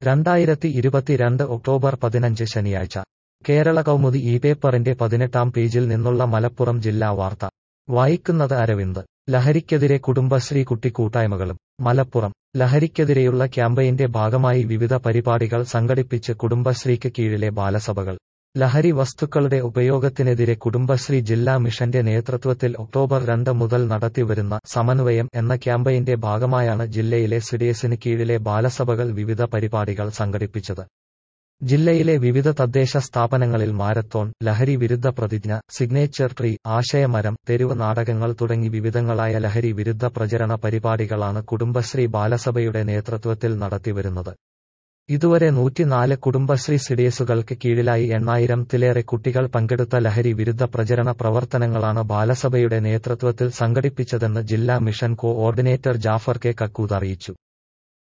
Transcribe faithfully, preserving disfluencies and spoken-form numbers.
രണ്ടായിരത്തി ഇരുപത്തിരണ്ട് ഒക്ടോബർ പതിനഞ്ച് ശനിയാഴ്ച കേരള കൗമുദി ഈ പേപ്പറിന്റെ പതിനെട്ടാം പേജിൽ നിന്നുള്ള മലപ്പുറം ജില്ലാ വാർത്ത വായിക്കുന്നത് അരവിന്ദ്. ലഹരിക്കെതിരെ കുടുംബശ്രീ കുട്ടിക്കൂട്ടായ്മകളും. മലപ്പുറം ലഹരിക്കെതിരെയുള്ള ക്യാമ്പയിന്റെ ഭാഗമായി വിവിധ പരിപാടികൾ സംഘടിപ്പിച്ച് കുടുംബശ്രീക്ക് കീഴിലെ ബാലസഭകൾ. ലഹരി വസ്തുക്കളുടെ ഉപയോഗത്തിനെതിരെ കുടുംബശ്രീ ജില്ലാ മിഷന്റെ നേതൃത്വത്തിൽ ഒക്ടോബർ രണ്ട് മുതൽ നടത്തിവരുന്ന സമന്വയം എന്ന ക്യാമ്പയിന്റെ ഭാഗമായാണ് ജില്ലയിലെ സിഡിഎസിന് കീഴിലെ ബാലസഭകൾ വിവിധ പരിപാടികൾ സംഘടിപ്പിച്ചത്. ജില്ലയിലെ വിവിധ തദ്ദേശ സ്ഥാപനങ്ങളിൽ മാരത്തോൺ, ലഹരി വിരുദ്ധ പ്രതിജ്ഞ, സിഗ്നേച്ചർ ട്രീ, ആശയമരം, തെരുവ് നാടകങ്ങൾ തുടങ്ങി വിവിധങ്ങളായ ലഹരി വിരുദ്ധ പ്രചരണ പരിപാടികളാണ് കുടുംബശ്രീ ബാലസഭയുടെ നേതൃത്വത്തിൽ നടത്തിവരുന്നത്. ഇതുവരെ നൂറ്റിനാല് കുടുംബശ്രീ സിഡിഎസുകൾക്ക് കീഴിലായി എണ്ണായിരത്തിലേറെ കുട്ടികൾ പങ്കെടുത്ത ലഹരി വിരുദ്ധ പ്രചരണ പ്രവർത്തനങ്ങളാണ് ബാലസഭയുടെ നേതൃത്വത്തിൽ സംഘടിപ്പിച്ചതെന്ന് ജില്ലാ mission coordinator Jafar K Kakkooth അറിയിച്ചു.